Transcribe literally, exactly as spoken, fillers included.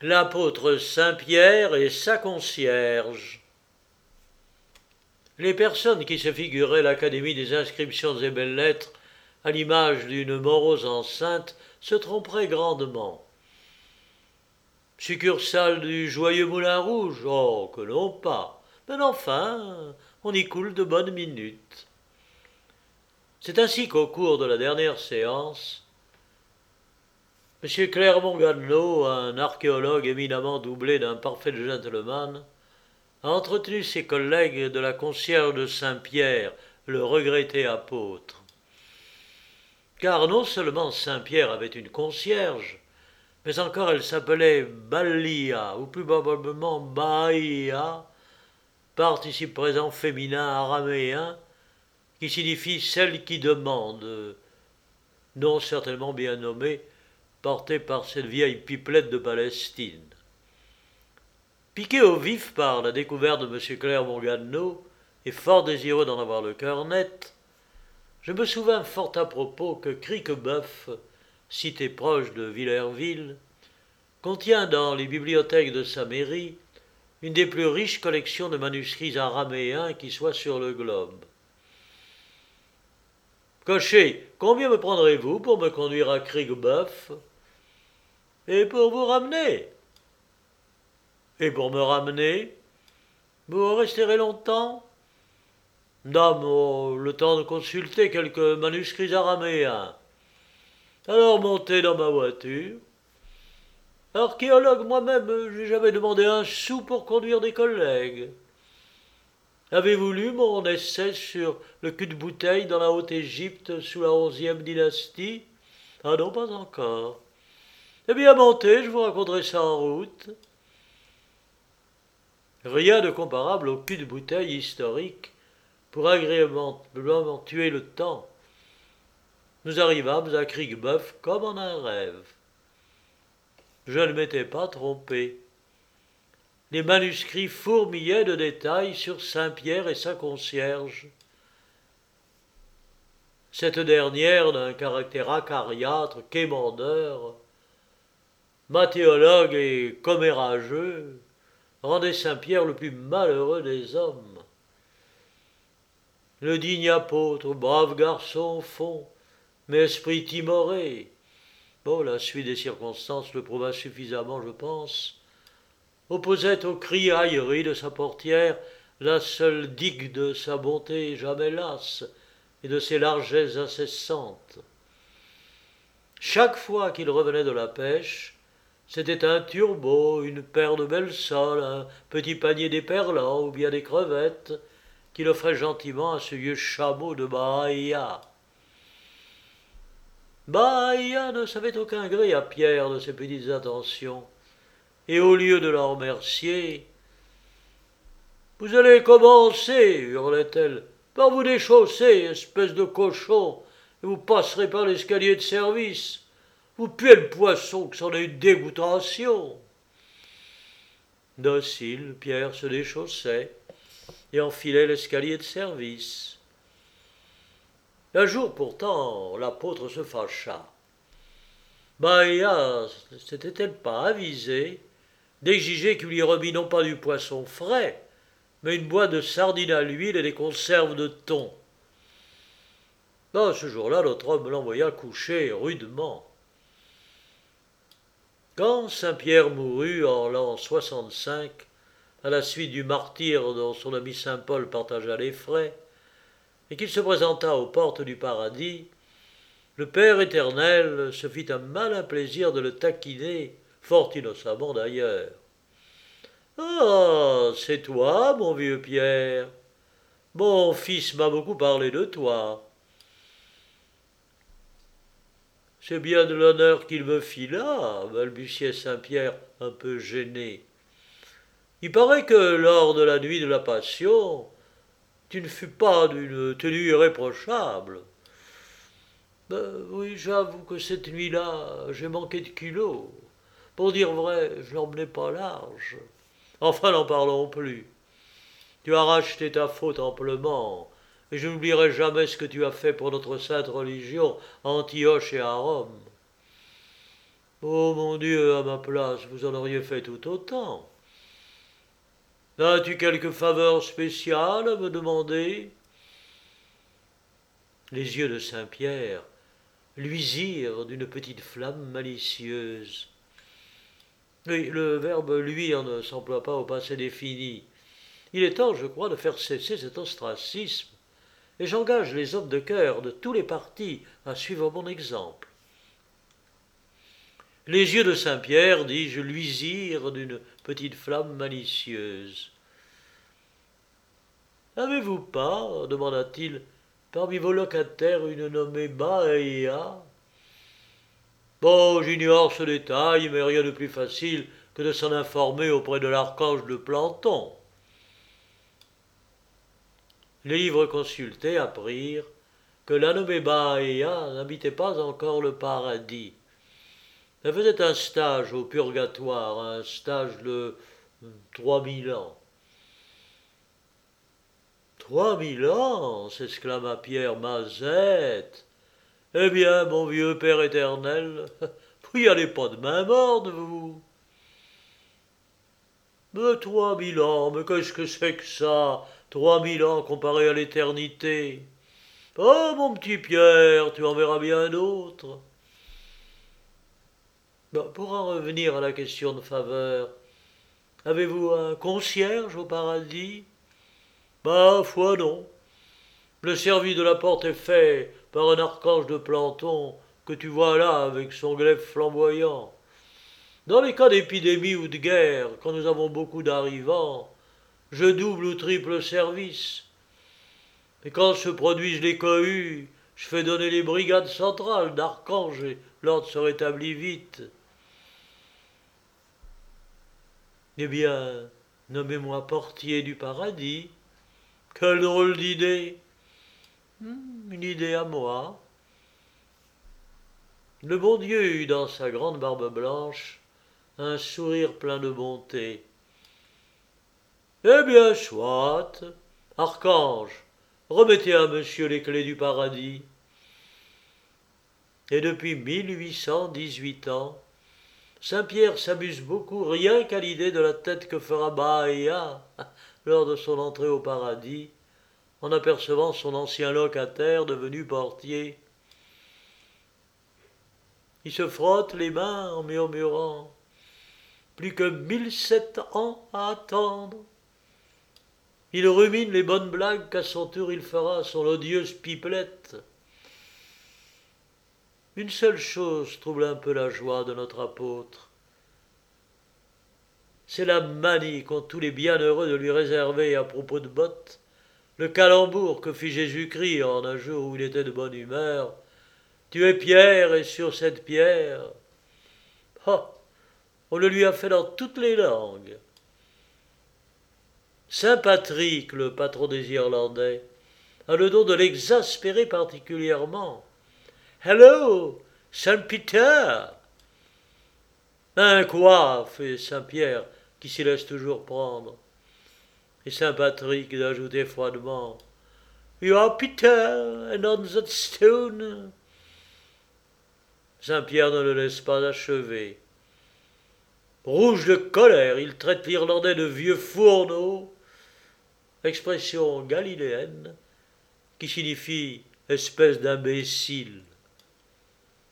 l'apôtre Saint-Pierre et sa concierge. Les personnes qui se figuraient l'Académie des inscriptions et belles-lettres à l'image d'une morose enceinte se tromperaient grandement. Succursale du joyeux Moulin Rouge, oh, que non pas, mais enfin, on y coule de bonnes minutes. C'est ainsi qu'au cours de la dernière séance, M. Clermont-Ganneau, un archéologue éminemment doublé d'un parfait gentleman, a entretenu ses collègues de la concierge de Saint-Pierre, le regretté apôtre. Car non seulement Saint-Pierre avait une concierge, mais encore elle s'appelait Ballia, ou plus probablement Baïa, participe présent féminin araméen, qui signifie celle qui demande, nom certainement bien nommé, porté par cette vieille pipelette de Palestine. Piqué au vif par la découverte de M. Clermont-Ganneau, et fort désireux d'en avoir le cœur net, je me souvins fort à propos que Criquebeuf, cité proche de Villerville, contient dans les bibliothèques de sa mairie une des plus riches collections de manuscrits araméens qui soient sur le globe. Cocher, combien me prendrez-vous pour me conduire à Criquebeuf? Et pour vous ramener? Et pour me ramener? Vous resterez longtemps? Non, le temps de consulter quelques manuscrits araméens. Alors montez dans ma voiture. Archéologue moi-même, j'ai jamais demandé un sou pour conduire des collègues. Avez-vous lu mon essai sur le cul de bouteille dans la Haute-Égypte sous la onzième dynastie? Ah non, pas encore. Eh bien, montez, je vous raconterai ça en route. Rien de comparable au cul de bouteille historique pour agréablement tuer le temps. Nous arrivâmes à Criquebeuf comme en un rêve. Je ne m'étais pas trompé. Les manuscrits fourmillaient de détails sur Saint-Pierre et sa concierge. Cette dernière, d'un caractère acariâtre, quémandeur, mathéologue et commérageux, rendait Saint-Pierre le plus malheureux des hommes. Le digne apôtre, brave garçon au fond, mais esprit timoré. Bon, la suite des circonstances le prouva suffisamment, je pense. Opposait aux criailleries de sa portière la seule digue de sa bonté jamais lasse et de ses largesses incessantes. Chaque fois qu'il revenait de la pêche, c'était un turbot, une paire de belles soles, un petit panier d'éperlans ou bien des crevettes qu'il offrait gentiment à ce vieux chameau de Bahia. Bahia ne savait aucun gré à Pierre de ses petites attentions, et au lieu de la remercier, « Vous allez commencer, hurlait-elle, par vous déchausser, espèce de cochon, et vous passerez par l'escalier de service. Vous puez le poisson que c'en est une dégoûtation. » Docile, Pierre se déchaussait et enfilait l'escalier de service. Un jour pourtant, l'apôtre se fâcha. Bahia s'était-elle pas avisée d'exiger qu'il lui remît non pas du poisson frais, mais une boîte de sardines à l'huile et des conserves de thon? Ben, ce jour-là, notre homme l'envoya coucher rudement. Quand Saint-Pierre mourut en l'an soixante-cinq, à la suite du martyre dont son ami saint Paul partagea les frais, et qu'il se présenta aux portes du paradis, le Père éternel se fit un malin plaisir de le taquiner, fort innocemment d'ailleurs. « Ah, c'est toi, mon vieux Pierre. Mon fils m'a beaucoup parlé de toi. » « C'est bien de l'honneur qu'il me fit là, balbutiait Saint-Pierre, un peu gêné. Il paraît que lors de la nuit de la Passion, tu ne fus pas d'une tenue irréprochable. Ben oui, j'avoue que cette nuit-là, j'ai manqué de culot. Pour dire vrai, je n'emmenais pas large. Enfin, n'en parlons plus. Tu as racheté ta faute amplement, et je n'oublierai jamais ce que tu as fait pour notre sainte religion à Antioche et à Rome. Oh mon Dieu, à ma place, vous en auriez fait tout autant. As-tu quelque faveur spéciale à me demander? Les yeux de Saint-Pierre luisirent d'une petite flamme malicieuse. Oui, le verbe luire ne s'emploie pas au passé défini. Il est temps, je crois, de faire cesser cet ostracisme, et j'engage les hommes de cœur de tous les partis à suivre mon exemple. Les yeux de Saint-Pierre, dis-je, luisirent d'une petite flamme malicieuse. Avez-vous pas, demanda-t-il, parmi vos locataires une nommée Baéa? Bon, j'ignore ce détail, mais rien de plus facile que de s'en informer auprès de l'archange de Planton. Les livres consultés apprirent que la nommée Baéa n'habitait pas encore le paradis. Elle faisait un stage au purgatoire, un stage de trois mille ans. Trois mille ans, s'exclama Pierre Mazette. Eh bien, mon vieux Père éternel, vous n'y allez pas de main morte, vous. Mais trois mille ans, mais qu'est-ce que c'est que ça? Trois mille ans comparé à l'éternité. Oh, mon petit Pierre, tu en verras bien d'autres. Bon, pour en revenir à la question de faveur, avez-vous un concierge au paradis? Ma foi, non. Le service de la porte est fait par un archange de Planton que tu vois là avec son glaive flamboyant. Dans les cas d'épidémie ou de guerre, quand nous avons beaucoup d'arrivants, je double ou triple service. Et quand se produisent les cohues, je fais donner les brigades centrales d'archanges et l'ordre se rétablit vite. Eh bien, nommez-moi portier du paradis. Quelle drôle d'idée! Hmm, une idée à moi. Le bon Dieu eut dans sa grande barbe blanche un sourire plein de bonté. Eh bien, soit, archange, remettez à monsieur les clés du paradis. Et depuis mille huit cent dix-huit ans, Saint-Pierre s'amuse beaucoup rien qu'à l'idée de la tête que fera Baéa lors de son entrée au paradis, en apercevant son ancien locataire devenu portier. Il se frotte les mains en murmurant « Plus que mille sept ans à attendre ». Il rumine les bonnes blagues qu'à son tour il fera à son odieuse pipelette. Une seule chose trouble un peu la joie de notre apôtre. C'est la manie qu'ont tous les bienheureux de lui réserver à propos de bottes, le calembour que fit Jésus-Christ en un jour où il était de bonne humeur. Tu es pierre et sur cette pierre. Ah, on le lui a fait dans toutes les langues. Saint Patrick, le patron des Irlandais, a le don de l'exaspérer particulièrement. Hello, Saint Peter! Hein, quoi? Fait Saint-Pierre, qui s'y laisse toujours prendre. Et Saint Patrick d'ajouter froidement You are Peter, and on that stone. Saint-Pierre ne le laisse pas achever. Rouge de colère, il traite l'Irlandais de vieux fourneau, expression galiléenne qui signifie espèce d'imbécile.